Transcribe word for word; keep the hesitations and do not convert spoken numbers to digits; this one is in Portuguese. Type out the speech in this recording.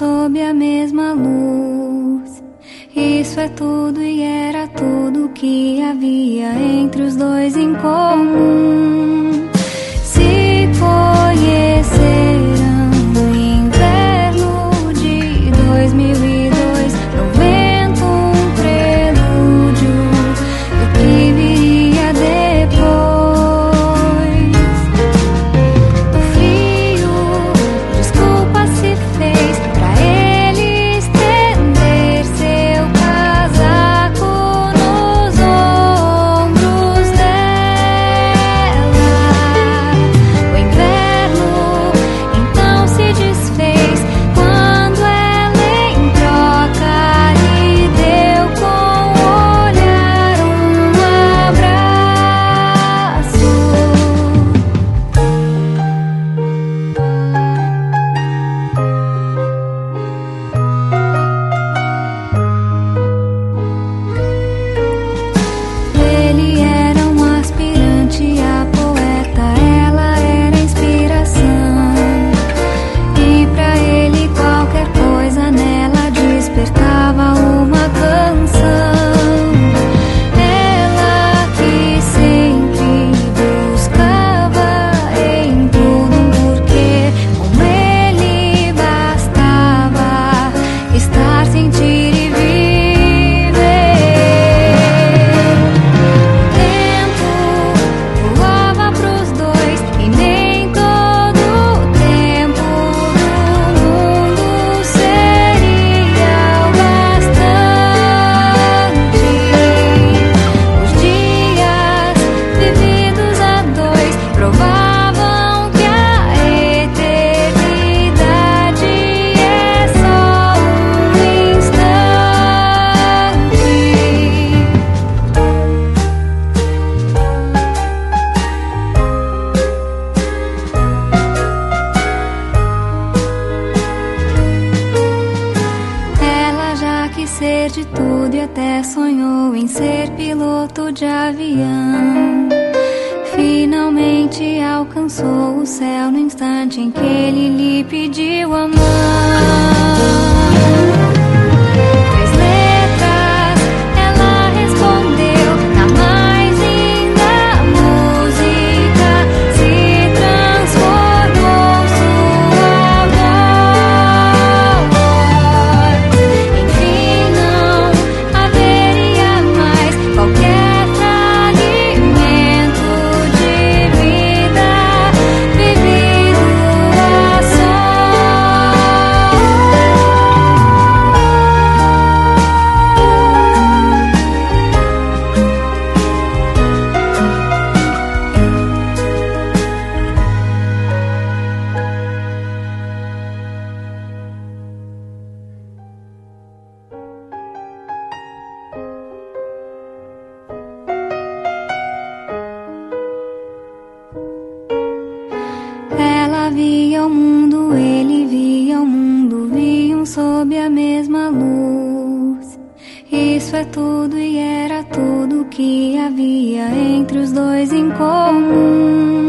sob a mesma luz. Isso é tudo e era tudo que havia entre os dois em comum. Se conheceram no inverno de dois mil e dois, no vento um prelúdio do que viria depois. No frio, desculpa se fez pra ele estender seu casaco nos ombros dela. O inverno então se desfez quando ela em troca lhe deu com o olhar um abraço. Ele era um aspirante a poeta, ela era inspiração. E pra ele qualquer coisa nela despertava uma canção. Ela que sempre buscava em tudo um porquê. Com ele bastava estar, sentir e viver. O tempo voava pros dois e nem todo o tempo do mundo seria o bastante. Os dias vividos a dois provavam que a eternidade é só um instante. Ela já quis ser de tudo e até sonhou em ser piloto de avião. Finalmente alcançou o céu no instante em que ele lhe pediu a mão. Três letras ela respondeu, na mais linda música se transformou sua voz. Enfim não haveria mais qualquer fragmento de vida vivido a Ela via o mundo, ele via o mundo, viam sob a mesma luz. Isso é tudo e era tudo que havia entre os dois em comum.